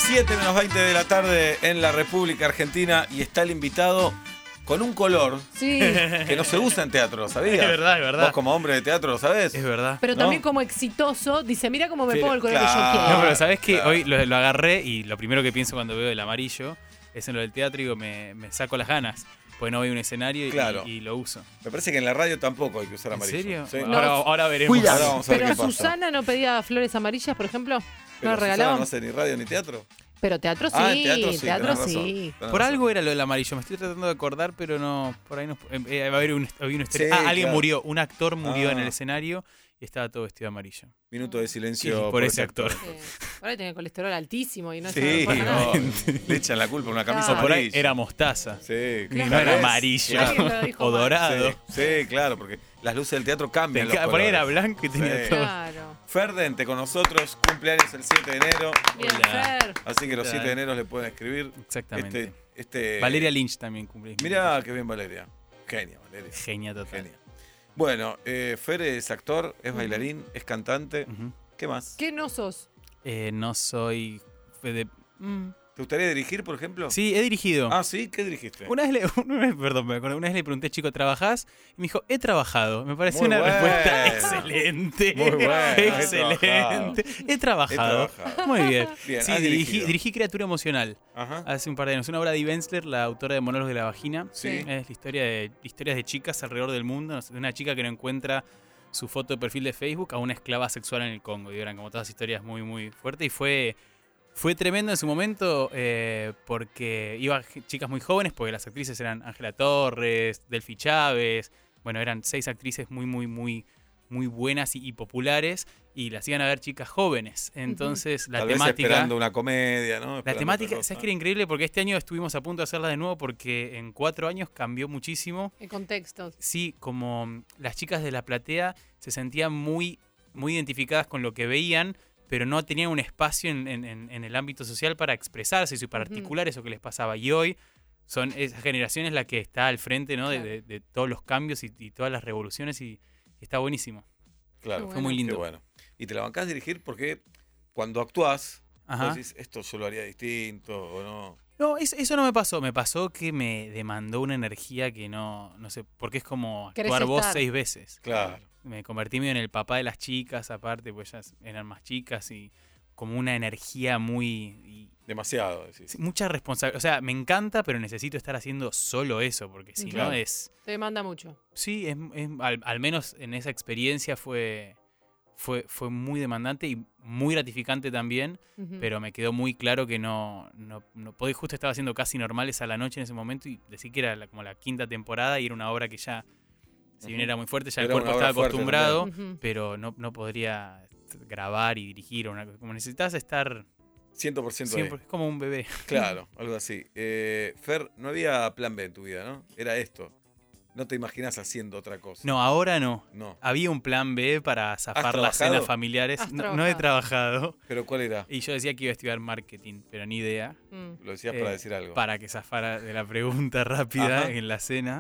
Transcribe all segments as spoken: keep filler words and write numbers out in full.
siete menos veinte de la tarde en la República Argentina y está el invitado con un color Sí. que no se usa en teatro, ¿lo sabías? Es verdad, es verdad. Vos como hombre de teatro lo sabés. Es verdad. Pero ¿no? también como exitoso, dice, mira cómo me Pero, pongo el color claro. que yo quiero. No, pero ¿sabés qué? Claro. Hoy lo, lo agarré y lo primero que pienso cuando veo el amarillo es en lo del teatro y digo, me, me saco las ganas. Pues no voy a un escenario y, Claro. y, y lo uso. Me parece que en la radio tampoco hay que usar ¿En amarillo. serio? Sí. No. Ahora, ahora veremos. Ahora vamos a ver Pero qué pasa. Susana no pedía flores amarillas, por ejemplo. Pero ¿No Susana regalaban? no hace ni radio ni teatro. Pero teatro sí. Ah, en teatro sí. teatro tenés razón, sí. tenés Por razón. algo era lo del amarillo, me estoy tratando de acordar, pero no, por ahí no. Eh, eh, va a haber un, había una historia. Sí, ah, alguien claro. murió, un actor murió Ah. en el escenario y estaba todo vestido de amarillo. Minuto de silencio Sí, por ese actor. Sí. Por ahí tenía colesterol altísimo y no Sí, se no, no, le echan la culpa a una camisa Claro. O por ahí amarilla. era mostaza. Sí, No claro. era amarillo Alguien lo dijo o mal. dorado. Sí, sí, claro, porque las luces del teatro cambian. Te los ca- por ahí era colores. blanco y tenía Sí. todo. Claro. Ferdente con nosotros, cumpleaños el siete de enero. Bien, Hola. Fer. Así que los ¿Qué siete tal? de enero le pueden escribir. Exactamente. Este, este, Valeria Lynch también cumple. Mirá qué bien Valeria. Genia, Valeria. Genia total. Genia. Bueno, eh, Fer es actor, es bailarín, es cantante. Ujú. ¿Qué más? ¿Qué no sos? Eh, no soy. de- mm. ¿Te gustaría dirigir, por ejemplo? Sí, he dirigido. Ah, ¿sí? ¿Qué dirigiste? Una vez, le, una vez- perdón, me acuerdo, una vez le pregunté, chico, ¿trabajás? Y me dijo, he trabajado. Me pareció Muy una bueno. respuesta excelente. Muy bueno, he Excelente. He trabajado. He trabajado. Muy bien. Bien, Sí, has dirigí, dirigido. dirigí Criatura Emocional Ajá. hace un par de años. Una obra de Eve Ensler, la autora de Monólogos de la Vagina. Sí. Es la historia de historias de chicas alrededor del mundo. De una chica que no encuentra su foto de perfil de Facebook a una esclava sexual en el Congo. Y eran como todas historias muy, muy fuertes. Y fue... Fue tremendo en su momento eh, porque iban chicas muy jóvenes, porque las actrices eran Ángela Torres, Delphi Chávez, bueno, eran seis actrices muy, muy, muy, muy buenas y, y populares, y las iban a ver chicas jóvenes. Entonces, la Tal vez temática... esperando una comedia, ¿no? La Esperando temática, otra cosa. ¿sabes qué era increíble? Porque este año estuvimos a punto de hacerla de nuevo porque en cuatro años cambió muchísimo. En contextos. Sí, como mm, las chicas de la platea se sentían muy, muy identificadas con lo que veían, pero no tenían un espacio en, en- en- en el ámbito social para expresarse y para Ujú. articular eso que les pasaba. Y hoy son esa generación es la que está al frente, ¿no? de, Claro. de- de todos los cambios y, y todas las revoluciones y está buenísimo. Claro, Qué Fue muy qué lindo. bueno. Y te la bancás dirigir porque cuando actuás, Ajá. vos decís, esto yo lo haría distinto o no. No, es- eso no me pasó. Me pasó que me demandó una energía que no, no sé, porque es como Querés actuar vos estar. seis veces. Claro. Me convertí medio en el papá de las chicas, aparte, pues ellas eran más chicas y como una energía muy... y- Demasiado, decís. sí, mucha responsabilidad. O sea, me encanta, pero necesito estar haciendo solo eso, porque si Claro. no es... Te demanda mucho. Sí, es, es- al, al menos en esa experiencia fue, fue, fue muy demandante y muy gratificante también, Ujú. pero me quedó muy claro que no, no, no podía, justo estaba haciendo Casi Normales a la noche en ese momento y decir que era la- como la quinta temporada y era una obra que ya, si bien Ujú. era muy fuerte, ya el Era cuerpo una obra estaba fuerte acostumbrado, Ujú. pero no, no podría grabar y dirigir. Una, como necesitas estar cien por ciento ahí. siempre, es como un bebé. Claro, algo así. Eh, Fer, no había plan B en tu vida, ¿no? Era esto. No te imaginas haciendo otra cosa. No, ahora no. No. Había un plan B para zafar las trabajado? cenas familiares. ¿Has No, no he trabajado. ¿Pero cuál era? Y yo decía que iba a estudiar marketing, pero ni idea. Mm. Lo decías Eh, para decir algo. Para que zafara de la pregunta rápida Ajá. en la cena.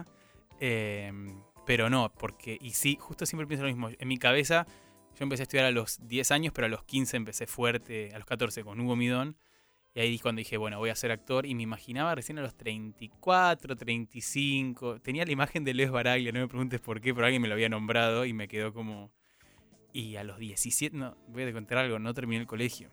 Eh, pero no, porque, y sí, justo siempre pienso lo mismo. En mi cabeza, yo empecé a estudiar a los diez años, pero a los quince empecé fuerte, a los catorce con Hugo Midón. Y ahí cuando dije, bueno, voy a ser actor. Y me imaginaba recién a los treinta y cuatro, treinta y cinco. Tenía la imagen de Leo Baraglia, no me preguntes por qué, pero alguien me lo había nombrado y me quedó como... Y a los diecisiete, no, voy a contar algo, no terminé el colegio.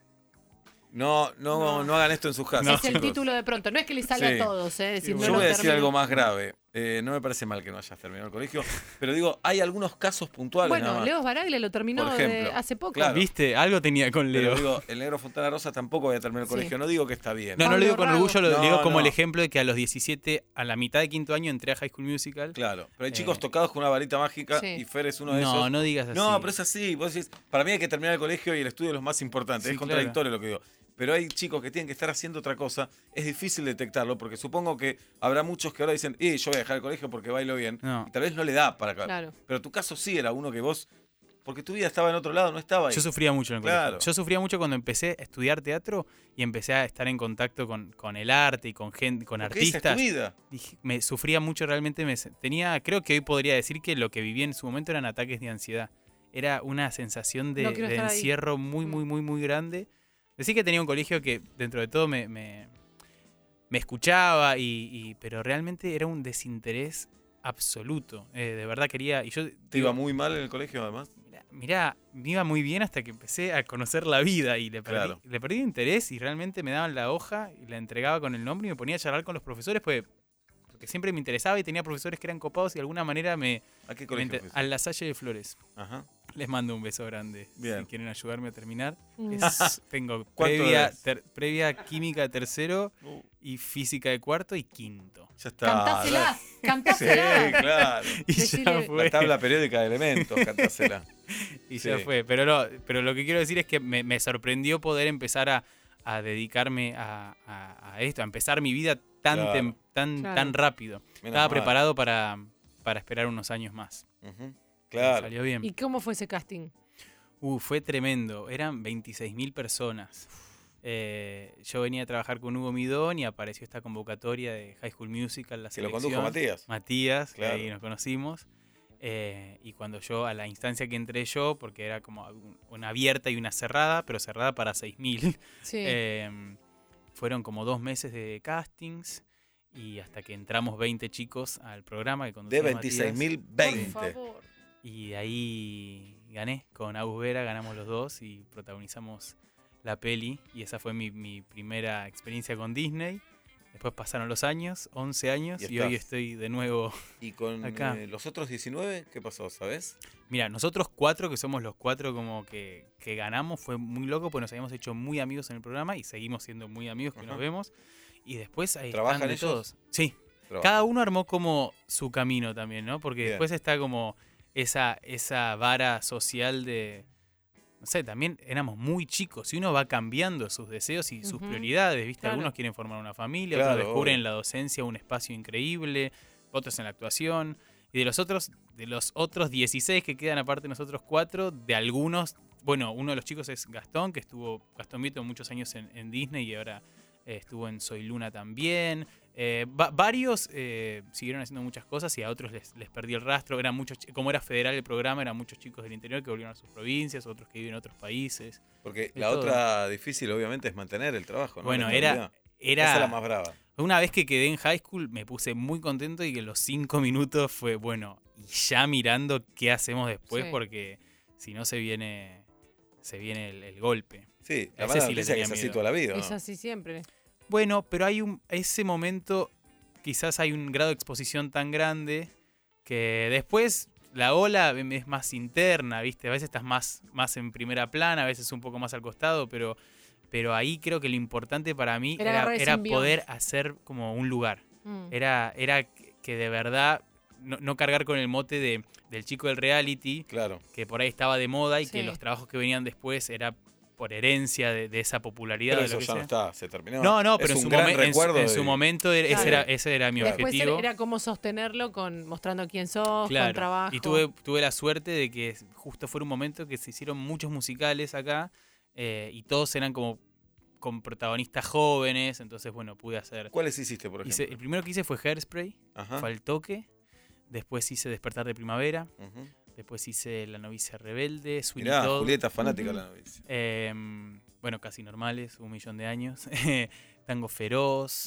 No, no, no, No. hagan esto en sus casas. No. Es el chicos. título de pronto. No es que le salga Sí. a todos, ¿eh? Decir, Yo no Yo lo voy a decir termino. algo más grave. Eh, no me parece mal que no hayas terminado el colegio, pero digo, hay algunos casos puntuales nada Bueno, más. Leo Baraglia lo terminó Por de- ejemplo, hace poco. claro. ¿Viste? Algo tenía con Pero Leo. digo, el negro Fontana Rosa tampoco había terminado el Sí. colegio. No digo que está bien. No, no Pablo lo digo con Rago. orgullo, lo No, digo como no. el ejemplo de que a los diecisiete, a la mitad de quinto año, entré a High School Musical. Claro, pero hay Eh. chicos tocados con una varita mágica Sí. y Fer es uno de No, esos. no digas así. No, pero es así. Vos decís, para mí hay que terminar el colegio y el estudio es lo más importante. Sí, es contradictorio lo que digo. Pero hay chicos que tienen que estar haciendo otra cosa. Es difícil detectarlo porque supongo que habrá muchos que ahora dicen, eh, yo voy a dejar el colegio porque bailo bien. No. Y tal vez no le da para acá. Claro. Pero tu caso sí era uno que vos, porque tu vida estaba en otro lado, no estaba ahí. Yo sufría mucho en el Claro. colegio. Yo sufría mucho cuando empecé a estudiar teatro y empecé a estar en contacto con, con el arte y con gente, con Porque esa es artistas. tu vida. Dije, me sufría mucho realmente. Me, se- tenía, creo que hoy podría decir que lo que viví en su momento eran ataques de ansiedad. Era una sensación de, No quiero de estar ahí. encierro muy, Mm. muy, muy, muy grande. Decí que tenía un colegio que dentro de todo me, me, me escuchaba, y, y, pero realmente era un desinterés absoluto. Eh, de verdad quería... Y yo, ¿Te iba muy mal en el colegio además? Mirá, mirá, me iba muy bien hasta que empecé a conocer la vida y le perdí, Claro. le perdí interés, y realmente me daban la hoja y la entregaba con el nombre y me ponía a charlar con los profesores pues, porque siempre me interesaba y tenía profesores que eran copados y de alguna manera me... ¿A qué me colegio inter- fuiste? a La Salle de Flores. Ajá. Les mando un beso grande. Bien. Si quieren ayudarme a terminar. Mm. Es- tengo ¿Cuánto previa, es? ter- previa química de tercero Uh, y física de cuarto y quinto. ya está. Cantásela, Sí, cantásela. claro. Y Decile- ya fue. La tabla periódica de elementos, cantásela. Y ya Sí. fue. Pero, no, pero lo que quiero decir es que me, me sorprendió poder empezar a, a dedicarme a, a- a esto, a empezar mi vida tan, Claro. tem- tan, Claro. tan rápido. Menos Estaba mal. preparado para, para esperar unos años más. Ujú. Claro. Salió bien. ¿Y cómo fue ese casting? Uh, fue tremendo. Eran veintiséis mil personas. Eh, yo venía a trabajar con Hugo Midón y apareció esta convocatoria de High School Musical, la Que lo selección. condujo Matías. Matías, que Claro. ahí nos conocimos. Eh, y cuando yo, a la instancia que entré yo, porque era como un- una abierta y una cerrada, pero cerrada para seis mil, Sí. eh, fueron como dos meses de castings y hasta que entramos veinte chicos al programa que conducía De veintiséis mil, Por veinte. favor. y de ahí gané con Agus Vera, ganamos los dos y protagonizamos la peli. Y esa fue mi, mi primera experiencia con Disney. Después pasaron los años, once años, Y y, hoy estás. estoy de nuevo. ¿Y con Acá. eh, los otros diecinueve qué pasó, sabes? Mira, nosotros cuatro, que somos los cuatro como que, que ganamos, fue muy loco porque nos habíamos hecho muy amigos en el programa y seguimos siendo muy amigos, que Ajá. nos vemos. Y después ahí ¿Trabajan están de ellos? todos. Sí, Trabaja. cada uno armó como su camino también, ¿no? Porque Bien. después está como esa, esa vara social de, no sé, también éramos muy chicos y uno va cambiando sus deseos y sus Ujú. prioridades, ¿viste? Claro. Algunos quieren formar una familia, Claro, otros descubren obvio. en la docencia un espacio increíble, otros en la actuación. Y de los otros, de los otros dieciséis que quedan aparte de nosotros cuatro, de algunos, bueno, uno de los chicos es Gastón, que estuvo, Gastón Vito, muchos años en, en Disney y ahora eh, estuvo en Soy Luna también. Eh, va- varios eh, siguieron haciendo muchas cosas y a otros les, les perdí el rastro. Eran muchos, chi- como era federal el programa, eran muchos chicos del interior que volvieron a sus provincias, otros que viven en otros países. Porque de la todo. otra difícil, obviamente, es mantener el trabajo, ¿no? Bueno, La era, estabilidad. Esa es la era más brava. una vez que quedé en high school me puse muy contento y que los cinco minutos fue, bueno, y ya mirando qué hacemos después Sí. porque si no se viene, se viene el, el golpe. Sí, la Ese mala sí le noticia es que tenía es así miedo. toda la vida, ¿no? Es así siempre. Bueno, pero hay un ese momento, quizás hay un grado de exposición tan grande que después la ola es más interna, ¿viste? A veces estás más, más en primera plana, a veces un poco más al costado, pero, pero ahí creo que lo importante para mí Era era, agarrar ese era envión. poder hacer como un lugar. Mm. Era, era que de verdad no, no cargar con el mote de, del chico del reality, Claro. que por ahí estaba de moda y que Sí. los trabajos que venían después era por herencia de, de esa popularidad. Pero de eso lo que ya no sea. está, se terminó. No, no, Es pero en un su, gran momen- en su- recuerdo en su de- momento era- ese, Claro. era, ese era mi Claro. Después objetivo. era cómo sostenerlo con mostrando quién sos, Claro. con trabajo. Y tuve, tuve la suerte de que justo fue un momento que se hicieron muchos musicales acá eh, y todos eran como con protagonistas jóvenes, entonces bueno, pude hacer... ¿Cuáles hiciste, por ejemplo? Hice- el primero que hice fue Hairspray, Ajá. fue Al Toque, después hice Despertar de Primavera, Ujú. después hice La Novicia Rebelde, Sweeney Mirá, Todd, Julieta, fanática Ujú. de la novicia. em, bueno, Casi Normales, Un Millón de Años, Tango Feroz,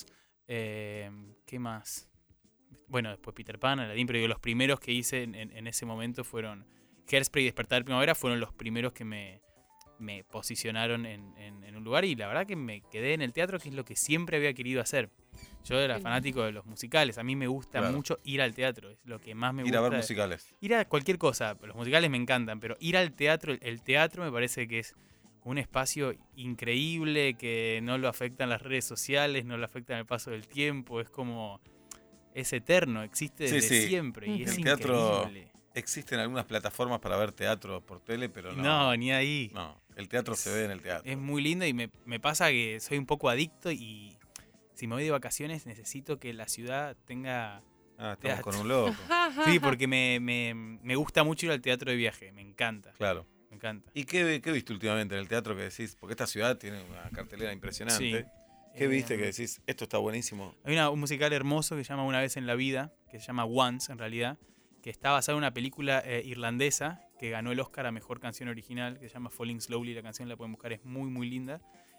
em, ¿qué más? Bueno, después Peter Pan, Aladdin, pero digo, los primeros que hice en, en- en ese momento fueron Hairspray y Despertar de Primavera, fueron los primeros que me, me posicionaron en, en- en un lugar y la verdad que me quedé en el teatro, que es lo que siempre había querido hacer. Yo era Qué fanático de los musicales, a mí me gusta Claro. mucho ir al teatro, es lo que más me Ir gusta. a ver musicales. Ir a cualquier cosa, los musicales me encantan, pero ir al teatro, el- el teatro me parece que es un espacio increíble, que no lo afectan las redes sociales, no lo afectan el paso del tiempo, es como, es eterno, existe Sí, desde sí. siempre y Ujú. es El teatro- increíble. Existen algunas plataformas para ver teatro por tele, pero no. No, ni ahí. No, el teatro se ve en el teatro. Es muy lindo y me, me pasa que soy un poco adicto y si me voy de vacaciones necesito que la ciudad tenga... Ah, estamos teatro. con un loco. Sí, porque me, me, me gusta mucho ir al teatro de viaje, me encanta, Claro. me encanta. ¿Y qué, qué viste últimamente en el teatro que decís? Porque esta ciudad tiene una cartelera impresionante. Sí. ¿Qué Eh, viste que decís? Esto está buenísimo. Hay una- un musical hermoso que se llama Una vez en la vida, que se llama Once en realidad, que está basado en una película eh, irlandesa que ganó el Oscar a Mejor Canción Original, que se llama Falling Slowly, la canción la pueden buscar, es muy muy linda.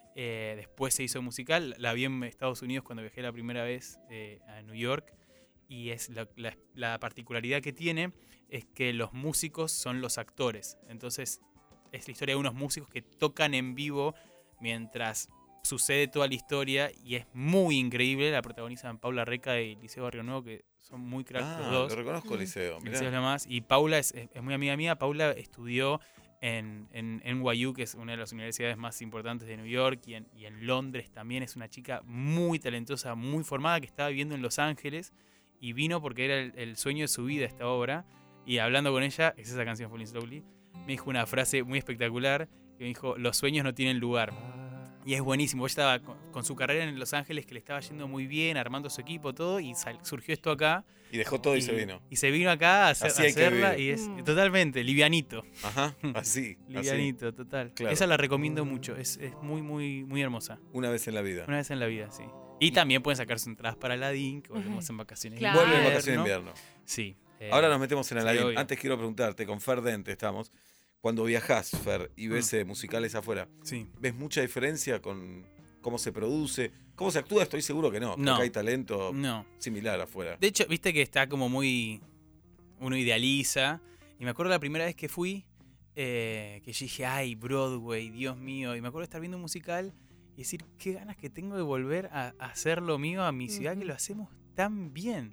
Eh, después se hizo musical. La vi en Estados Unidos cuando viajé la primera vez eh, a New York. Y es la, la, la particularidad que tiene es que los músicos son los actores. Entonces es la historia de unos músicos que tocan en vivo mientras sucede toda la historia. Y es muy increíble. La protagonizan Paula Reca y Liceo Barrio Nuevo, que son muy cracks Ah, los dos. lo reconozco, Liceo. mirá. Liceo es la más. Y Paula es, es muy amiga mía. Paula estudió en, en N Y U, que es una de las universidades más importantes de New York, y en, y en Londres también. Es una chica muy talentosa, muy formada, que estaba viviendo en Los Ángeles. Y vino porque era el, el sueño de su vida esta obra. Y hablando con ella, es esa canción Falling Slowly, me dijo una frase muy espectacular, que me dijo: los sueños no tienen lugar. Y es buenísimo. Ella estaba con, con su carrera en Los Ángeles, que le estaba yendo muy bien, armando su equipo, todo, y sal, surgió esto acá. Y dejó todo y, y se vino. Y se vino acá a, hacer, Así a hay que hacerla, vivir. y es Mm. totalmente livianito. Ajá, así. Livianito, así. total. Claro. Esa la recomiendo mucho. Es, es muy, muy, muy hermosa. Una vez en la vida. Una vez en la vida, sí. Y también pueden sacarse entradas para Aladdin, que volvemos en vacaciones. Claro. Vuelve en Ah, vacaciones de invierno. Sí. eh, Ahora nos metemos en sí, Aladdin. obvio. Antes quiero preguntarte, con Fer Dente estamos. Cuando viajás, Fer, y ves Mm. eh, musicales afuera, Sí. ¿ves mucha diferencia con cómo se produce? ¿Cómo se actúa? Estoy seguro que no. que No. acá hay talento No. similar afuera. De hecho, viste que está como muy... Uno idealiza. Y me acuerdo la primera vez que fui, eh, que yo dije, ay, Broadway, Dios mío. Y me acuerdo de estar viendo un musical y decir, qué ganas que tengo de volver a, a hacer lo mío a mi ciudad, que Ujú. lo hacemos tan bien.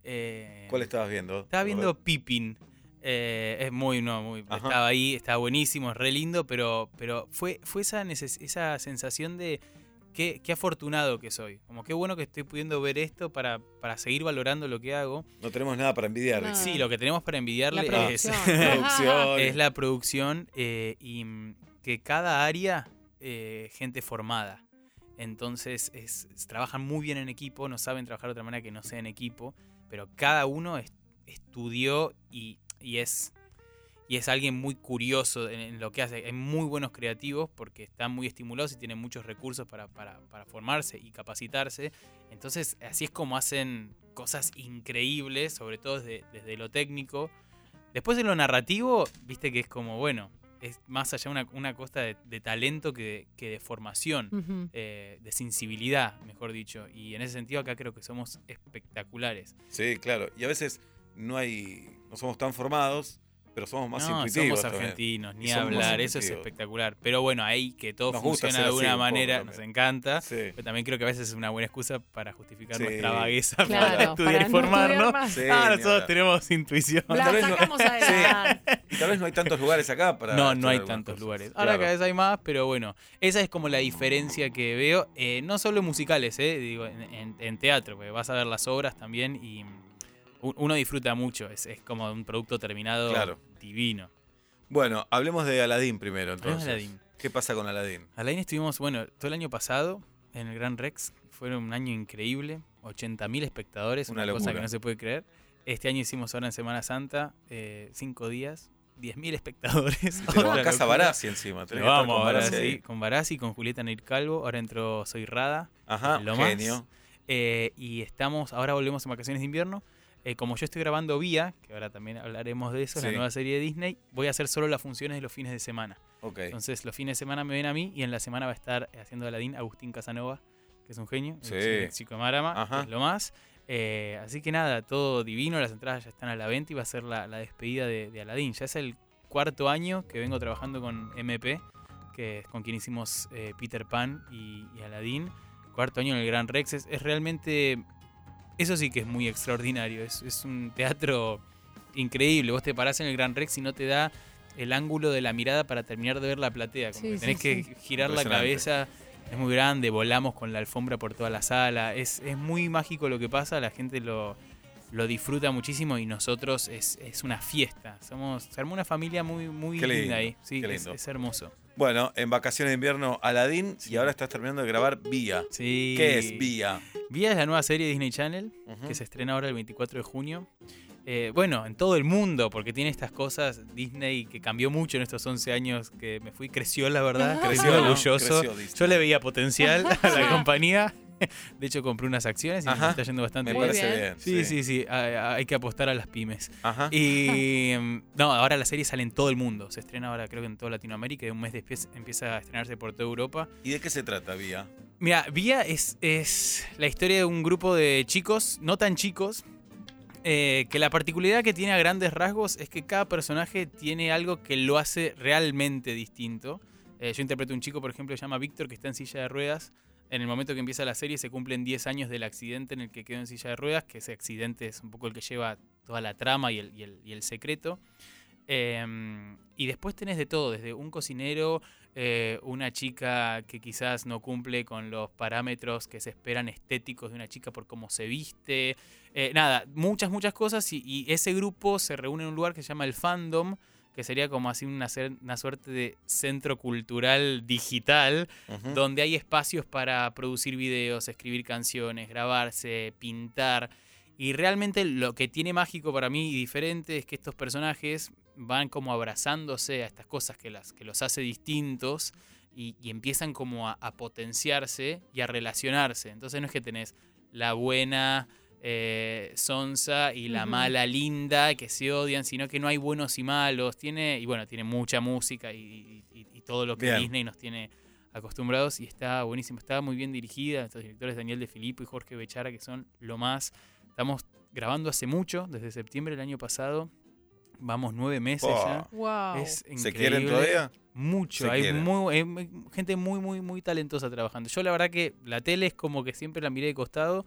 Eh, ¿Cuál estabas viendo? Estaba viendo Pippin. Eh, es muy, no, muy. Ajá. Estaba ahí, estaba buenísimo, es re lindo, pero, pero fue, fue esa, neces- esa sensación de qué, qué afortunado que soy. Como qué bueno que estoy pudiendo ver esto para, para seguir valorando lo que hago. No tenemos nada para envidiar. No. Sí, lo que tenemos para envidiarle La es, producción. Producción. es la producción eh, y mm, que cada área, eh, gente formada. Entonces es, es- trabajan muy bien en equipo, no saben trabajar de otra manera que no sea en equipo, pero cada uno es- estudió y, y es y es alguien muy curioso en, en lo que hace. Hay muy buenos creativos porque están muy estimulados y tienen muchos recursos para, para, para formarse y capacitarse. Entonces así es como hacen cosas increíbles, sobre todo desde, desde lo técnico. Después en lo narrativo, viste que es como, bueno, es más allá una, una cosa de, de talento que, que de formación. Ujú. eh, de sensibilidad, mejor dicho. Y en ese sentido acá creo que somos espectaculares. Sí, claro. Y a veces no hay, no somos tan formados, pero somos más no, intuitivos somos también. argentinos, ni Y somos más hablar, eso es intuitivos. espectacular. Pero bueno, ahí que todo Nos gusta funciona ser de así alguna un poco manera, también. nos encanta. Sí. Pero también creo que a veces es una buena excusa para justificar Sí. nuestra vagueza para Claro, estudiar para y no formarnos. estudiar más. Sí, ah, ni nosotros hablar. tenemos intuición. La Tal vez no- sacamos adelante. Y tal vez no hay tantos lugares acá para. No, no estudiar hay algunas tantos cosas. lugares. Ahora Claro. cada vez hay más, pero bueno, esa es como la diferencia que veo, eh, no solo en musicales, eh, digo, en, en- en teatro, porque vas a ver las obras también y mm, u- uno disfruta mucho, es, es como un producto terminado Claro. divino. Bueno, hablemos de Aladdin primero, Hablemos entonces. de Aladdin. ¿Qué pasa con Aladdin? Aladdin estuvimos, bueno, todo el año pasado en el Gran Rex, fue un año increíble, ochenta mil espectadores, Una una, cosa locura. que no se puede creer. Este año hicimos ahora en Semana Santa, eh, cinco días, diez mil espectadores. Te lo Otra bancás a locura. Barassi encima. tenés Lo que estar vamos con ahora Barassi ahí. sí, con Barassi, con Julieta Neir Calvo, ahora entró Soy Rada. Ajá, Lo más. genio. Eh, y estamos, ahora volvemos en vacaciones de invierno. Eh, como yo estoy grabando Vía, que ahora también hablaremos de eso, Sí. la nueva serie de Disney, voy a hacer solo las funciones de los fines de semana. Ok. Entonces los fines de semana me ven a mí y en la semana va a estar haciendo Aladdin Agustín Casanova, que es un genio, Sí. el chico- chico de Marama, Ajá. que es lo más. Eh, así que nada, todo divino, las entradas ya están a la venta y va a ser la, la despedida de, de Aladdin. Ya es el cuarto año que vengo trabajando con M P, que es con quien hicimos eh, Peter Pan y, y Aladdin. Cuarto año en el Gran Rex. Es, es realmente... Eso sí que es muy extraordinario. Es, es un teatro increíble. Vos te parás en el Gran Rex y no te da el ángulo de la mirada para terminar de ver la platea. Como Sí, que sí, tenés que sí. girar la Impresionante. cabeza. Es muy grande. Volamos con la alfombra por toda la sala. Es, es muy mágico lo que pasa. La gente lo, lo disfruta muchísimo y nosotros es, es una fiesta. Somos, se armó una familia muy, muy Qué lindo, linda ahí. Sí, qué es, lindo. es hermoso. Bueno, en vacaciones de invierno, Aladdin, Sí. y ahora estás terminando de grabar Vía. Sí. ¿Qué es Vía? Vía es la nueva serie de Disney Channel. Ujú. Que se estrena ahora el veinticuatro de junio. Eh, bueno, en todo el mundo, porque tiene estas cosas. Disney que cambió mucho en estos once años que me fui, creció la verdad, Ah. creció Creció, ¿no? orgulloso. Creció Disney. Yo le veía potencial a la compañía De hecho, compré unas acciones y Ajá. me está yendo bastante Me Muy bien. parece bien. bien. Sí, sí, sí. Hay, hay que apostar a las pymes. Ajá. Y mm, no, ahora la serie sale en todo el mundo. Se estrena ahora creo que en toda Latinoamérica y un mes después empieza a estrenarse por toda Europa. ¿Y de qué se trata, Vía? Mira, Vía es, es la historia de un grupo de chicos, no tan chicos, eh, que la particularidad que tiene a grandes rasgos es que cada personaje tiene algo que lo hace realmente distinto. Eh, yo interpreto a un chico, por ejemplo, que se llama Víctor, que está en silla de ruedas. En el momento que empieza la serie se cumplen diez años del accidente en el que quedó en silla de ruedas, que ese accidente es un poco el que lleva toda la trama y el, y el, y el secreto. Eh, y después tenés de todo, desde un cocinero, eh, una chica que quizás no cumple con los parámetros que se esperan estéticos de una chica por cómo se viste. Eh, nada, muchas, muchas cosas. Y, y ese grupo se reúne en un lugar que se llama el Fandom, que sería como así una, una suerte de centro cultural digital, Ujú. donde hay espacios para producir videos, escribir canciones, grabarse, pintar. Y realmente lo que tiene mágico para mí y diferente es que estos personajes van como abrazándose a estas cosas que, las, que los hace distintos y, y empiezan como a, a potenciarse y a relacionarse. Entonces no es que tenés la buena eh, sonsa y la Ujú. mala linda que se odian, sino que no hay buenos y malos. Tiene, y bueno, tiene mucha música y, y- y todo lo que Bien. Disney nos tiene acostumbrados y está buenísimo. Está muy bien dirigida. Estos directores Daniel De Filippo y Jorge Bechara, que son lo más. Estamos grabando hace mucho, desde septiembre del año pasado. Vamos nueve meses Oh. ya. Wow. Es increíble. ¿Se quieren todavía? Mucho, Se hay, quieren. muy, hay muy- gente muy, muy, muy talentosa trabajando. Yo la verdad que la tele es como que siempre la miré de costado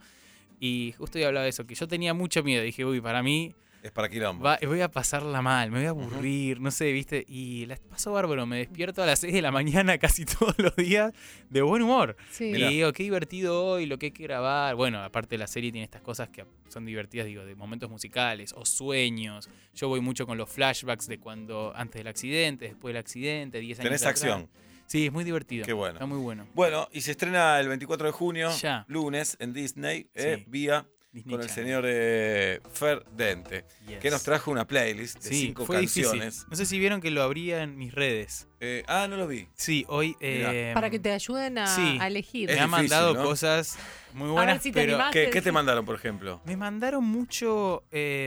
y justo hoy hablaba de eso, que yo tenía mucho miedo. Dije, uy, para mí Es para quilombo. va- voy a pasarla mal, me voy a aburrir, no sé, viste. Y la paso bárbaro, me despierto a las seis de la mañana casi todos los días de buen humor. Sí. Mirá. Y digo, qué divertido hoy, lo que hay que grabar. Bueno, aparte la serie tiene estas cosas que son divertidas, digo, de momentos musicales o sueños. Yo voy mucho con los flashbacks de cuando, antes del accidente, después del accidente, diez años Tenés atrás. acción. Sí, es muy divertido. Qué bueno. Está muy bueno. Bueno, y se estrena el veinticuatro de junio, Ya. lunes, en Disney, eh, Sí. Vía, Disney con el Channel. señor eh, Fer Dente, Yes. que nos trajo una playlist de Sí, cinco fue canciones. difícil. No sé si vieron que lo abría en mis redes. Eh, ah, no lo vi. Sí, hoy... eh, Para que te ayuden a, sí. a elegir. Me Es ha difícil, mandado ¿no? cosas muy A buenas, ver si te pero... animás. ¿Qué, te qué te decís- mandaron, por ejemplo? Me mandaron mucho...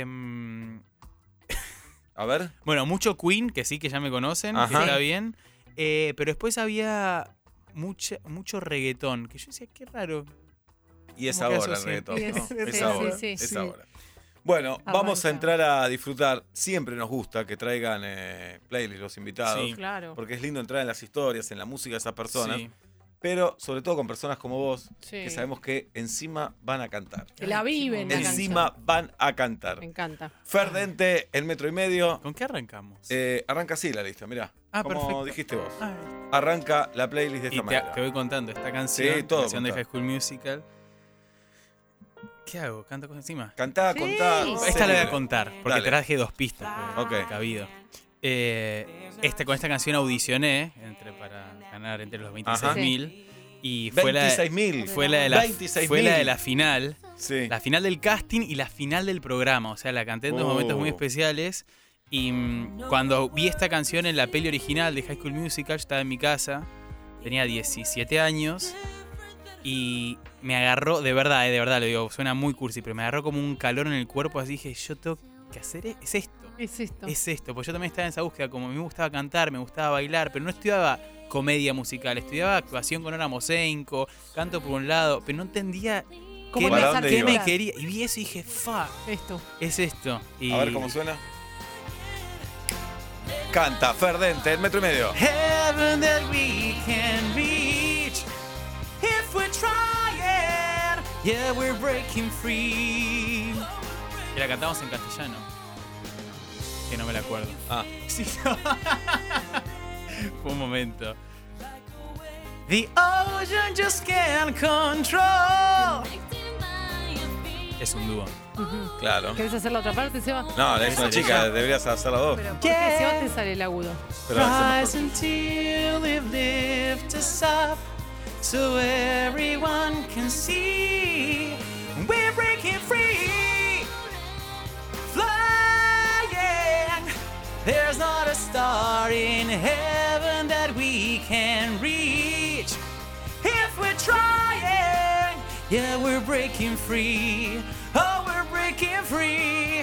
em, A ver. Bueno, mucho Queen, que sí, que ya me conocen, que Ajá. está bien. Eh, pero después había mucha, mucho reggaetón, que yo decía, qué raro. Y es Como que ahora el asocian. reggaetón. Y es- ¿no? sí, Es sí, ahora. sí, Es sí. ahora. Bueno, Arranca. vamos a entrar a disfrutar. Siempre nos gusta que traigan eh, playlists los invitados. Sí. Claro. Porque es lindo entrar en las historias, en la música de esas personas. Sí. Pero sobre todo con personas como vos, Sí. que sabemos que encima van a cantar. Que la viven. la Encima canción. van a cantar. Me encanta. Fer Dente, el metro y medio. ¿Con qué arrancamos? Eh, arranca así la lista, mirá. Ah, como perfecto. dijiste vos. Ah, Arranca la playlist de y esta te, manera. te voy contando esta canción, Sí, todo canción de contá. High School Musical. ¿Qué hago? ¿Canto cosas encima? Cantá, Sí. contá. Esta sé Esta la voy a libre. contar, porque Dale. traje dos pistas. Ok. Cabido. Eh, esta, con esta canción audicioné entre, para ganar entre los veintiséis mil. Y fue la, veintiséis mil. fue la de la, veintiséis fue la de mil. la final. Sí. La final del casting y la final del programa. O sea, la canté en dos Oh. momentos muy especiales. Y mm, cuando vi esta canción en la peli original de High School Musical, yo estaba en mi casa, tenía diecisiete años. Y me agarró, de verdad, eh, de verdad, lo digo, suena muy cursi, pero me agarró como un calor en el cuerpo. Así dije, yo tengo que hacer, e- es esto. Es esto. Es esto, pues yo también estaba en esa búsqueda, como a mí me gustaba cantar, me gustaba bailar, pero no estudiaba comedia musical, estudiaba actuación con Ana Mosenko, canto por un lado, pero no entendía ¿Cómo qué, ¿Para me, dónde qué iba? me quería. Y vi eso y dije, fa, Esto. es esto. Y A ver cómo suena. Canta Fer Dente, el metro y medio. Heaven that we can reach if we're trying, yeah, we're breaking free. Y la cantamos en castellano, que no me la acuerdo. Ah, Sí. Fue un momento. The ocean just can't control. Es un dúo. Ujú. claro. ¿Querés hacer la otra parte, Seba? No, es una chica, deberías hacer las dos. Pero ¿por qué Seba te sale el agudo? Pero hacemos- Rise until we lift us up so everyone can see we're breaking free. Flying. There's not a star in heaven that we can reach. If we're trying, Yeah, we're breaking free. Oh, we're breaking free.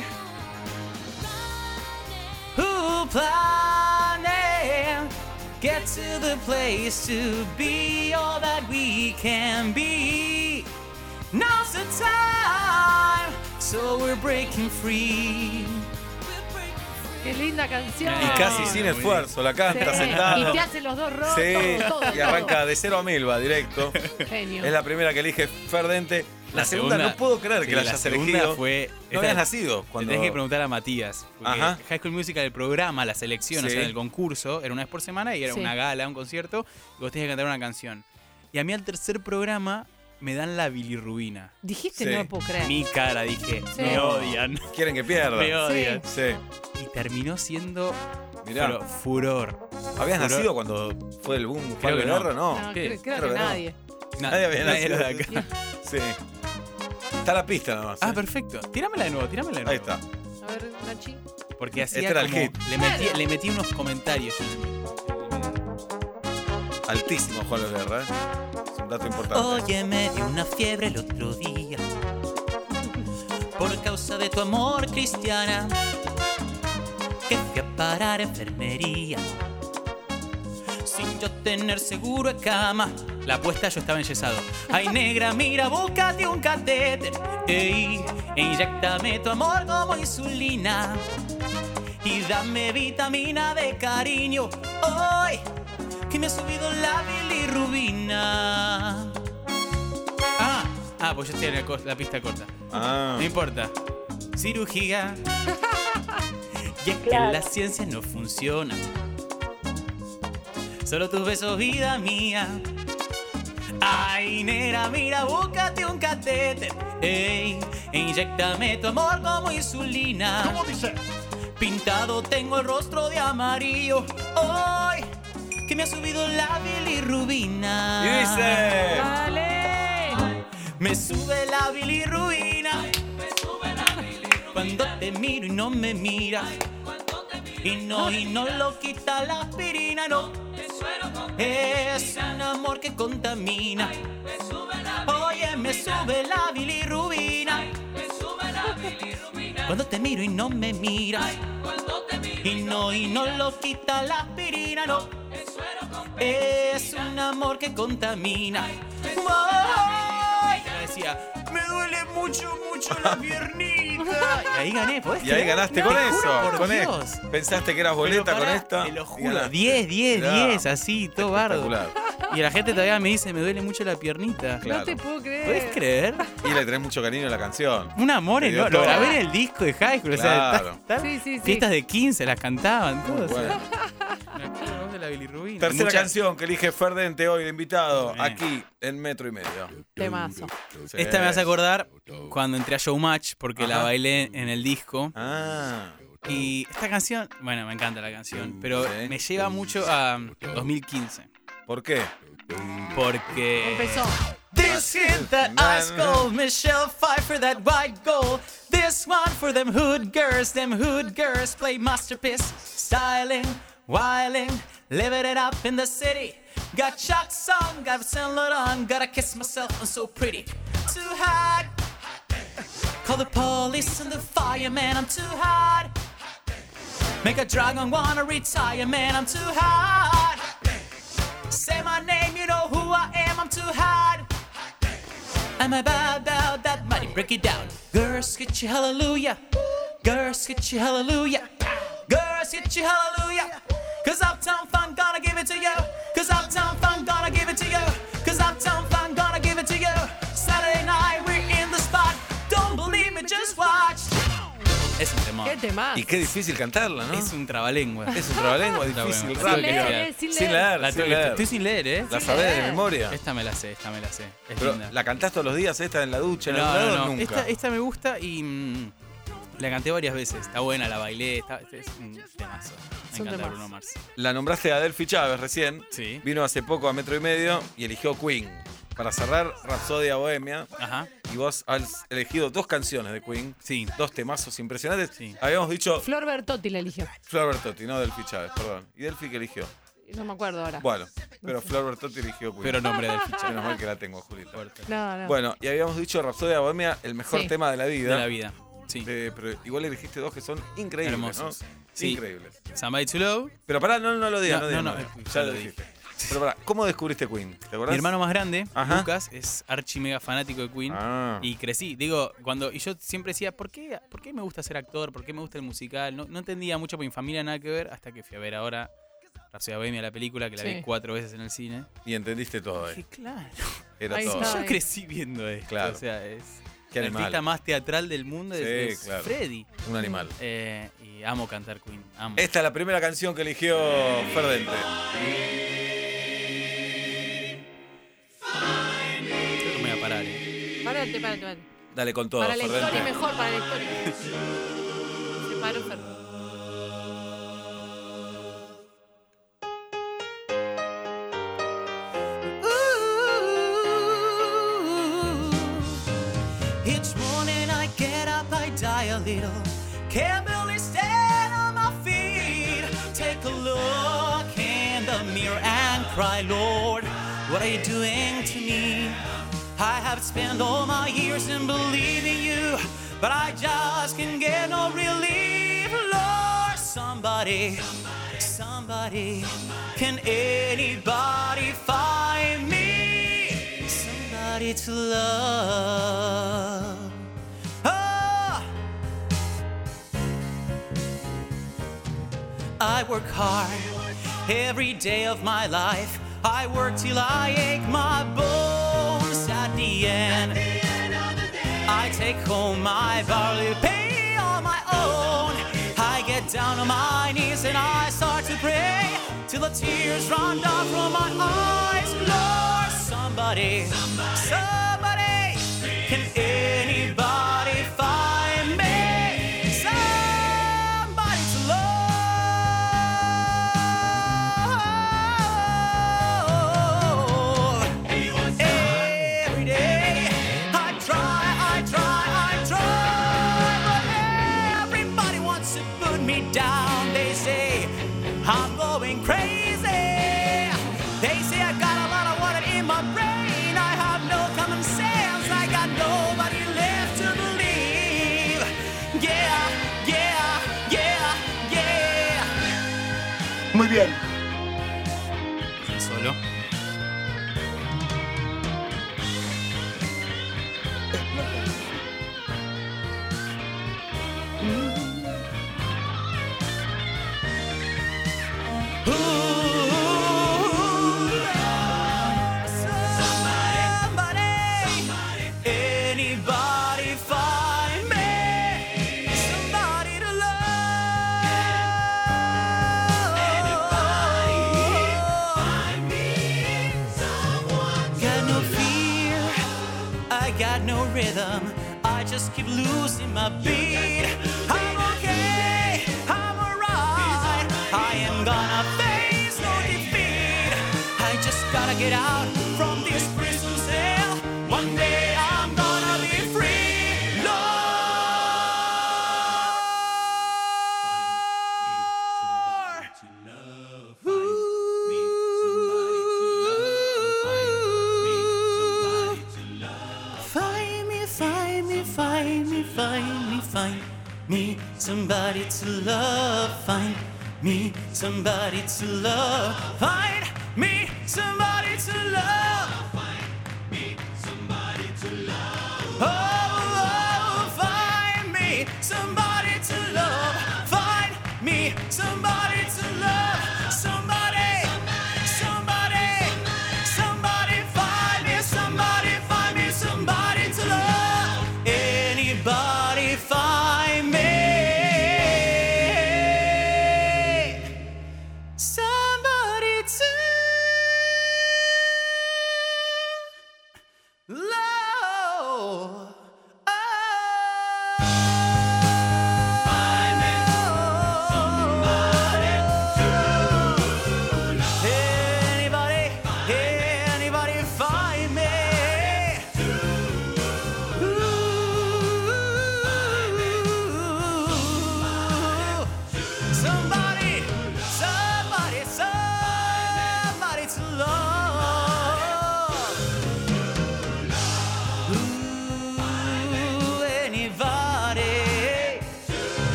Who planning? Get to the place to be all that we can be. Now's the time. So we're breaking free. Qué linda canción. Y casi sin esfuerzo, la canta Sí. sentado. Y te hace los dos rotos. Sí, todo, todo, y arranca de cero a mil, va directo. todo. Genio. Es la primera que elige Ferdente. La, La segunda, segunda- no puedo creer que Sí, la la hayas segunda elegido. fue- No esta- habías nacido cuando... Le tenés que preguntar a Matías. Porque Ajá. High School Musical, el programa, la selección, o Sí. sea, el concurso, era una vez por semana y era Sí. una gala, un concierto, y vos tenías que cantar una canción. Y a mí al tercer programa me dan la bilirrubina. Dijiste, Sí. no me puedo creer. Mi cara, dije, Sí. me odian, Quieren que pierda. me odian. Sí. Y terminó siendo Mirá, furo- furor. ¿habías Furor. nacido cuando fue el boom Creo Pablo que no. Guerra? No. No, ¿qué? creo, creo Creo que que no. nadie. Na- Nadie había nadie nacido. era de acá. Sí. Está la pista nada más. Ah, ¿eh? perfecto. Tíramela de nuevo, tíramela de nuevo. Ahí está. A ver, Nachi. Porque hacía Este era el como- hit. Le metí, le metí unos comentarios. yo en el- Altísimo Juan Luis Guerra, ¿eh? Es un dato importante. Oye, me dio una fiebre el otro día por causa de tu amor, Cristiana, que fui a parar a enfermería sin yo tener seguro de cama. La apuesta yo estaba enyesado. Ay, negra, mira, búscate un catéter, ey, e inyéctame tu amor como insulina y dame vitamina de cariño. Hoy que me ha subido la bilirrubina. Ah, ah, pues yo estoy en la, co- la pista corta. Ah. No importa. Cirugía. Y es que la ciencia no funciona. Solo tus besos, vida mía. Ay, nera, mira, búscate un catéter. Ey, e inyéctame tu amor como insulina. ¿Cómo dice? Pintado tengo el rostro de amarillo. Hoy que me ha subido la bilirrubina. Y dice... ¡Dale! Me sube la bilirrubina. Cuando te miro y no me miras. Y no, y no lo quita la aspirina, no. Es un amor que contamina. Oye, me sube la bilirrubina. Cuando te miro y no me miras. Y no, y no lo quita la aspirina, no. Es un amor que contamina. Ay, decía, me duele mucho, mucho la piernita. Y ahí gané, ¿podés Y ahí creer? ganaste Te con juro eso. por Con Dios. esto. Pensaste que eras Pero boleta pará, con esta. Te lo y juro, ganaste. diez, diez, Mirá. diez, así, todo bardo. Espectacular. Y la gente todavía me dice, me duele mucho la piernita. Claro. No te puedo creer. ¿Podés creer? Y le tenés mucho cariño a la canción. Un amor Te dio enorme. Lo todo. grabé en el disco de High School. O sea, Claro. ta- ta- Sí, sí, sí. fiestas de quince las cantaban. Todo, o sea, Bueno. me acuerdo de la bilirrubina. Tercera Mucha- canción que elige Ferdente hoy, el invitado, Bien. aquí en Metro y Medio. Temazo. Sí. Esta me hace acordar cuando entré a Showmatch porque la Ajá. bailé en el disco. Ah, Y esta canción, bueno, me encanta la canción, pero Sí. me lleva mucho a dos mil quince. ¿por qué? Porque. Empezó. This hit that ice cold, Michelle Pfeiffer, that white gold. This one for them hood girls, them hood girls play masterpiece. Styling, wilding, living it up in the city. Got Chuck Song, got Saint Laurent, gotta kiss myself, I'm so pretty. Too hot. Call the police and the fireman, I'm too hot. Make a dragon wanna retire, man, I'm too hot. Say my name, you know who I am, I'm too hot. I'm about, about that money, break it down. Girls, get you hallelujah. Girls, get you hallelujah. Girls, get you hallelujah. Cause Uptown Fun gonna give it to you. Cause Uptown Fun gonna give it to you. Cause Uptown Fun gonna give it to you. Saturday night, we're in the spot. Don't believe me, just watch. Es un temor. ¿Qué tema? Y qué difícil cantarla, ¿no? Es un trabalengua. Es un trabalengua difícil, Trabalengua. Sin rápido. leer, leer, eh, sin Sin leer. leer, La sin tengo- leer. Estoy sin leer, ¿eh? La sin sabés de leer. memoria. Esta me la sé, esta me la sé. Es Pero, linda. ¿la cantás todos los días esta en la ducha, en el No, lado? no, no. Nunca. Esta, esta me gusta y mm, la canté varias veces. Está buena, la bailé. Está, es un temazo. Me Es un encanta temazo. Bruno Mars. La nombraste a Adelphi Chávez recién. Sí. Vino hace poco a Metro y Medio y eligió Queen. Para cerrar, Rapsodia Bohemia. Ajá. Y vos has elegido dos canciones de Queen. Sí. Dos temazos impresionantes. Sí. Habíamos dicho Flor Bertotti la eligió. Flor Bertotti, no Delphi Chávez, perdón. ¿Y Delphi qué eligió? No me acuerdo ahora. Bueno, pero Flor Bertotti eligió Queen. Pero nombre del fichaje. Menos mal que la tengo, Julita. Fuerte. No, no. Bueno, y habíamos dicho Rapsodia Bohemia, el mejor Sí. tema de la vida. De la vida. Sí. Eh, pero igual elegiste dos que son increíbles, Hermosos. ¿no? Sí. Increíbles. Somebody to Love. Pero pará, no, no lo digas, no, No, digas. no, no, no, digas. ya ya lo lo dijiste. Pero pará, ¿cómo descubriste Queen? ¿Te acordás? Mi hermano más grande, Ajá. Lucas, es archi mega fanático de Queen. Ah. Y crecí, digo, cuando y yo siempre decía, ¿por qué, ¿por qué me gusta ser actor? ¿Por qué me gusta el musical? No, no entendía mucho porque mi familia nada que ver hasta que fui a ver ahora Rapsodia Bohemia, la película, que la Sí. vi cuatro veces en el cine. Y entendiste todo ahí. Dije, claro. Era Ahí todo. está. Yo Ay. crecí viendo esto. Claro. O sea, es Qué el animal. artista más teatral del mundo, es, Sí, es claro. Freddy. Un animal. Eh, y amo cantar Queen, amo. Esta es la primera canción que eligió Ferdente. Creo que me voy a parar. eh. Párate, párate, párate. Dale con todo, Para la Ferdente. historia mejor, para la historia. Se paró Fer. Each morning I get up, I die a little. Can't barely stand on my feet. Take a look in the mirror and cry, Lord, what are you doing to me? I have spent all my years in believing you, but I just can't get no relief. Lord, somebody, somebody, can anybody find me? Somebody to love. Oh! I work hard every day of my life. I work till I ache my bones. At the end, I take home my barley pay on my own. I get down on my knees and I start to pray till the tears run down from my eyes. Lord, somebody, somebody, can anybody find me? Somebody to love. Every day I try, I try, I try, but everybody wants to put me down. They say I'm going crazy. They say I got a lot of water in my brain. I have no common sense. I got nobody left to believe. Yeah, yeah, yeah, yeah. Muy bien. Y solo. Somebody, anybody find me? Somebody to love. Anybody find me? Someone. Got no fear, I got no rhythm. I just keep losing my beat. I'm okay, I'm alright. I am gonna face no defeat. I just gotta get out from this prison cell. One day I'm gonna be free. Lord. Find me, find me, find me, find me, find me somebody to love. Find me somebody to love. Find me somebody to love. Find me somebody to love. Oh, oh, find me somebody to love. Find me somebody to love. Somebody, somebody, somebody find me, somebody find me, somebody to love. Anybody find me? Somebody to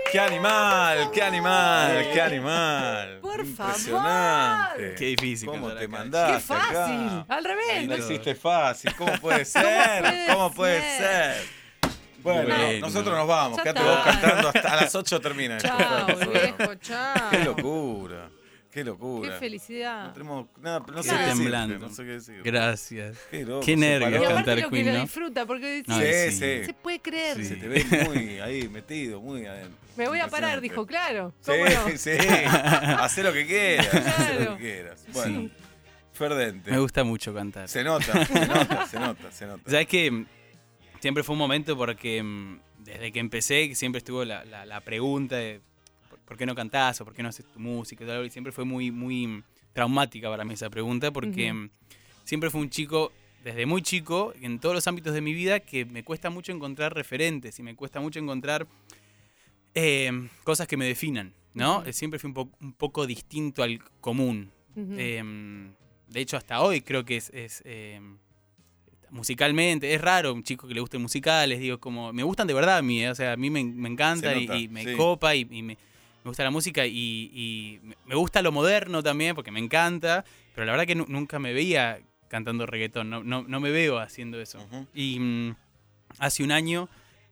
¡Qué animal! ¡Qué animal! ¡Qué animal! Por Impresionante. favor. Qué difícil. ¿Cómo cantar te acá. mandaste ¡Qué fácil! acá? Al revés. No ¿no? existe fácil. ¿Cómo puede ser? puede ¿Cómo puede ser? ser? Bueno, Bueno. nosotros nos vamos. Ya Quédate está. vos cantando hasta a las ocho termina esto. Chao, Bueno. viejo, chao. Qué locura. Qué Qué locura. No felicidad. tenemos nada, no sé Quedé qué decirte, temblando. no sé qué decir. Gracias. Qué loco. Qué se nervios paró. Y cantar aparte lo que Queen, lo ¿no? disfruta, porque decís, No, Sí, sí. sí. se puede creer. Sí. Se te ve muy ahí metido, muy adentro. Me voy a parar, Impresionante. dijo, claro. Sí, ¿Cómo no? sí. Hacé lo que quieras. Hacé lo Claro. que quieras. Bueno, Sí. Ferdente. Me gusta mucho cantar. Se nota, se nota, se nota, se nota. ¿Sabes que siempre fue un momento porque mm, desde que empecé siempre estuvo la, la, la pregunta de ¿por, por qué no cantás o por qué no haces tu música? Y, tal, y siempre fue muy, muy traumática para mí esa pregunta porque Ujú. mm, siempre fui un chico, desde muy chico, en todos los ámbitos de mi vida, que me cuesta mucho encontrar referentes y me cuesta mucho encontrar eh, cosas que me definan, ¿no? Ujú. Siempre fui un, po- un poco distinto al común. Ujú. Eh, de hecho, hasta hoy creo que es, es, eh, musicalmente, es raro un chico que le gusten musicales, digo, como, me gustan de verdad a mí, eh, o sea, a mí me, me encanta Se y, nota, y me sí. copa y, y me, me gusta la música y, y me- me gusta lo moderno también porque me encanta, pero la verdad que nu- nunca me veía cantando reggaetón, no, no, no me veo haciendo eso. Ujú. Y mm, hace un año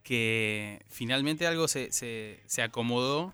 que finalmente algo se, se, se acomodó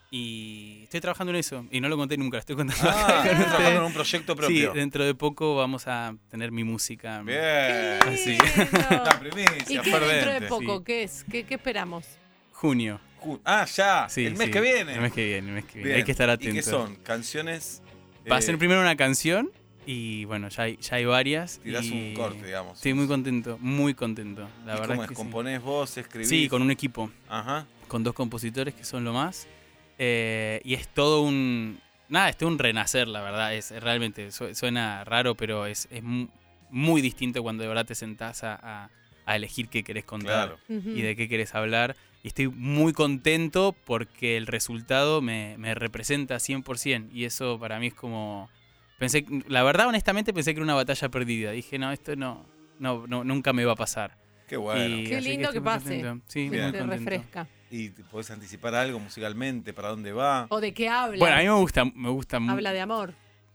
y estoy trabajando en eso. Y no lo conté nunca, lo estoy contando acá Ah, con estás ustedes. trabajando en un proyecto Sí, propio. dentro de poco vamos a tener mi música. Bien. ¡Qué Sí. lindo! La primicia, ¿Y qué dentro de Ferdente. poco? Sí. ¿Qué es? ¿Qué, qué esperamos? Junio. Ju- Ah, ya. Sí, el mes sí, que viene. El mes que viene, el mes que viene. Bien. Hay que estar atentos. ¿Y qué son? Canciones. Va a eh, ser primero una canción y bueno, ya hay, ya hay varias. Tirás y un corte, digamos. Estoy muy contento, muy contento. La ¿Y verdad cómo es es? que sí. ¿Componés vos, escribís? Sí, con un equipo, Ajá. con dos compositores que son lo más. Eh, y es todo un... Nada, es todo un renacer, la verdad. Es realmente, su- suena raro, pero es, es mu- muy distinto cuando de verdad te sentás a, a- a elegir qué querés contar Claro. Ujú. y de qué querés hablar. Y estoy muy contento porque el resultado me, me representa cien por ciento. Y eso para mí es como... Pensé, la verdad, honestamente, pensé que era una batalla perdida. Dije, no, esto no, no, no nunca me va a pasar. Qué bueno. Y Qué así lindo estoy que muy pase. contento. Sí, Que Bien. muy te contento. refresca. ¿Y te podés anticipar algo musicalmente? ¿Para dónde va? ¿O de qué habla? Bueno, a mí me gusta, me gusta mu- Habla de amor.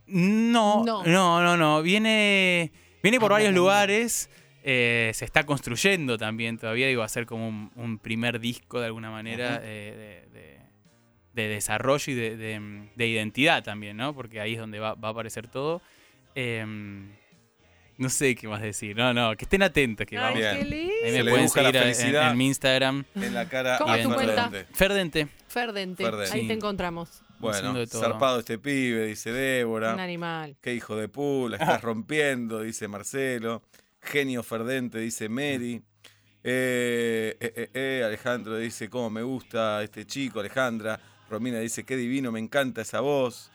No, No. no, no, no. Viene, viene por Habla varios de amor. lugares. eh, se está construyendo también todavía. Digo, va a ser como un, un primer disco de alguna manera Ajá. eh, de, de- de desarrollo y de, de- de identidad también, ¿no? Porque ahí es donde va, va a aparecer todo. Em, no sé qué más decir. No, no, que estén atentos. Que Ay, vamos. Bien. qué lindo. Ahí Se me le pueden dibuja la seguir a- en, felicidad. en mi Instagram. En la cara ¿Cómo a es tu cuenta? Ferdente. Ferdente. Ferdente. Ferdente. Ahí Sí. te encontramos. Bueno, Haciendo de todo. zarpado este pibe, dice Un Débora. animal. Qué hijo de pula, estás rompiendo, dice Marcelo. Genio Ferdente, dice Mary. Eh, eh, eh, eh, Alejandro dice, cómo me gusta este chico, Alejandra. Romina dice, qué divino, me encanta esa voz.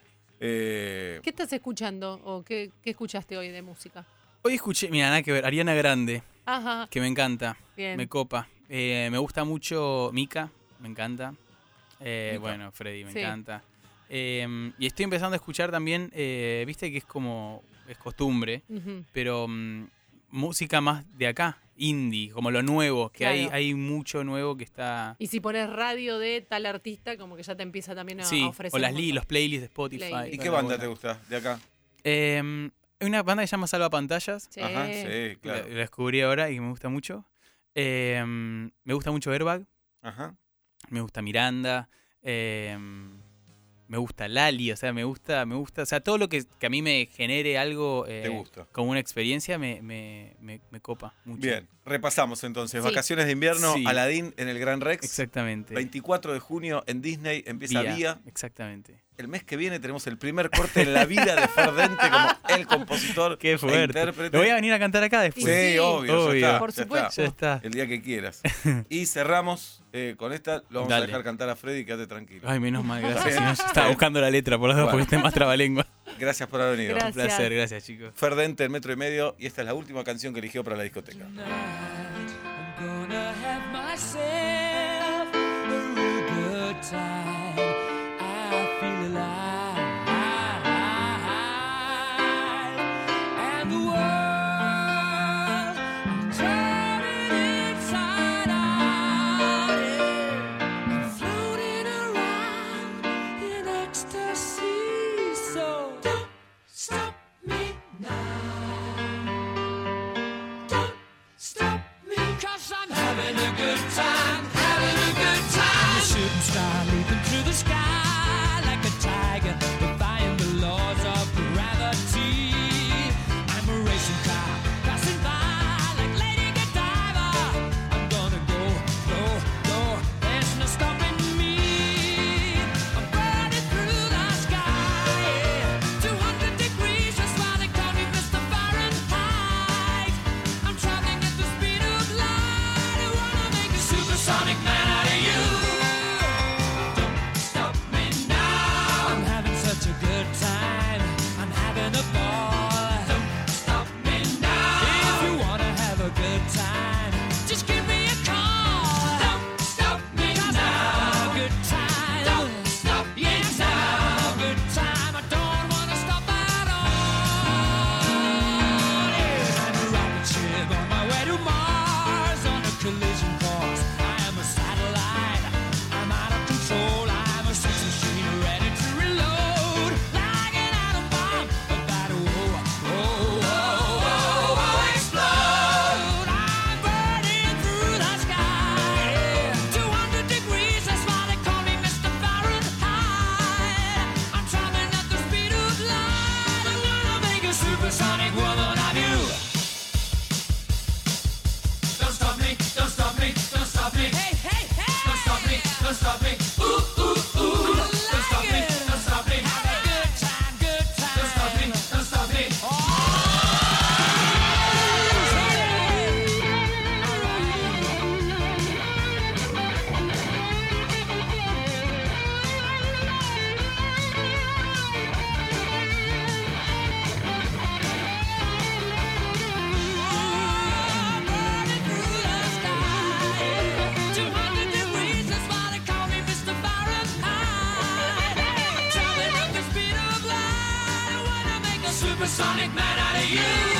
Eh, ¿Qué estás escuchando o qué, qué escuchaste hoy de música? Hoy escuché, mira, nada que ver, Ariana Grande, Ajá, que me encanta. bien. Me copa. Eh, me gusta mucho Mika, me encanta. Eh, Mika. bueno, Freddy, me Sí. encanta. Eh, y estoy empezando a escuchar también, eh, viste que es como, es costumbre, Ujú. pero mm, música más de acá, indie, como lo nuevo, que hay, Claro. hay mucho nuevo que está... Y si pones radio de tal artista, como que ya te empieza también a, Sí, a ofrecer. o las, un li- montón. los playlists de Spotify. Playlist. ¿Y toda qué la banda bola. te gusta de acá? Eh, hay una banda que se llama Salva Pantallas, Sí. Ajá, sí, la, claro. la descubrí ahora y me gusta mucho. Eh, me gusta mucho Airbag. Ajá. Me gusta Miranda, eh, me gusta Lali, o sea, me gusta, me gusta, o sea, todo lo que, que a mí me genere algo eh, Te gusta. como una experiencia me, me, me, me copa mucho. Bien, repasamos entonces. Sí. Vacaciones de invierno, Sí. Aladín en el Gran Rex. Exactamente. veinticuatro de junio en Disney empieza Vía. Exactamente. El mes que viene tenemos el primer corte en la vida de Ferdente como el compositor Qué e fuerte. intérprete. ¿Lo voy a venir a cantar acá después? Sí, Sí, obvio, obvio. ya está, Por ya supuesto. está. Ya está. El día que quieras. Y cerramos eh, con esta. Lo vamos a Dale. dejar cantar a Freddy, quédate tranquilo. Ay, menos mal, gracias. Sí. Si no, yo estaba buscando la letra por las dos Bueno. porque este más trabalengua. Gracias por haber venido. Gracias. Un placer, gracias chicos. Ferdente, el metro y medio. Y esta es la última canción que eligió para la discoteca. I'm gonna have myself a real good time. I feel alive. And the world turning inside out. Yeah. I'm floating fall. Don't stop me now. If you wanna have a good time, just give me a call. Don't stop me now. Good time. Don't stop me yes, now. Good time. I don't wanna stop at all. Yeah, I'm a rocket ship on my way to Mars on a collision course. I am a satellite. I'm out of control. I'm a sex machine ready to reload. Like an atom bomb about to oh, oh, oh, oh, oh, explode. I'm burning through the sky. Yeah. two hundred degrees, that's why they call me Mister Fahrenheit. I'm traveling at the speed of light. I'm gonna make a supersonic woman of you. Don't stop me, don't stop me, don't stop me. Hey, hey, hey. Don't stop me, don't stop me. Ooh, ooh, ooh. Don't stop me, don't stop me. Have a good time, good time. Don't stop me, don't stop me. Burning through the sky. two hundred degrees, that's why they call me Mister Fahrenheit. I'm traveling at the speed of light. I wanna make a supersonic man out of you.